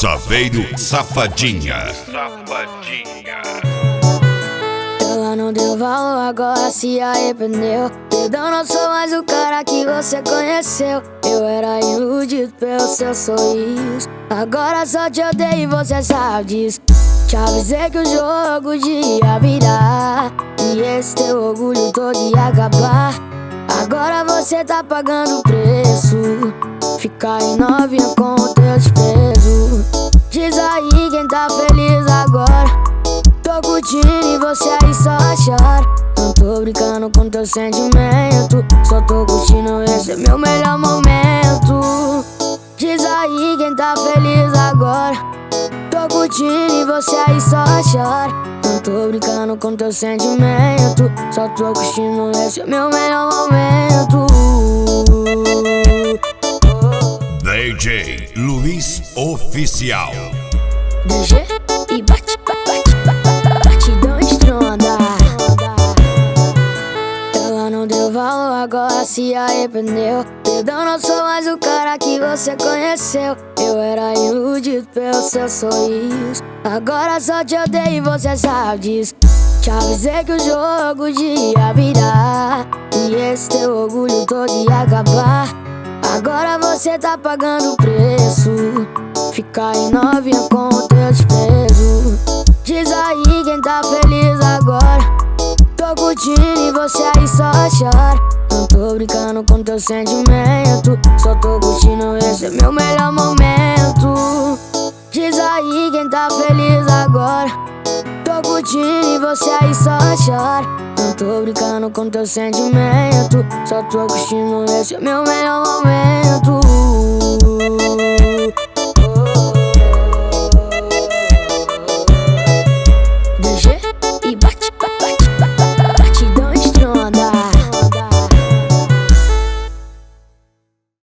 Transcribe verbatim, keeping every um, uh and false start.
Saveiro Safadinha. Safadinha. Ela não deu valor, agora se arrependeu. Perdão, não sou mais o cara que você conheceu. Eu era iludido pelo seu sorriso, agora só te odeio e você sabe disso. Te avisei que o jogo ia virar e esse teu orgulho todo ia acabar. Agora você tá pagando o preço, ficar em novinha com o teu desprezo. Diz aí quem tá feliz agora. Tô curtindo e você aí só chora. Não tô brincando com teu sentimento, só tô curtindo, esse é meu melhor momento. Diz aí quem tá feliz agora. Tô curtindo e você aí só chora. Não tô brincando com teu sentimento, só tô curtindo, esse é meu melhor momento. D J Luiz Oficial. D J e bate, bate, bate, batidão estronda. Ela não deu valor, agora se arrependeu. Perdão, não sou mais o cara que você conheceu. Eu era iludido pelo seu sorriso, agora só te odeio e você sabe disso. Te avisei que o jogo ia virar e esse teu orgulho todo ia acabar. Agora você tá pagando o preço, ficar em novinha com o teu desprezo. Diz aí quem tá feliz agora. Tô curtindo e você aí só chora. Não tô brincando com teu sentimento, só tô curtindo, esse é meu melhor momento. Diz aí quem tá feliz agora. Tô curtindo e você aí só chora. Não tô brincando com teu sentimento, só tô curtindo, esse é meu melhor momento.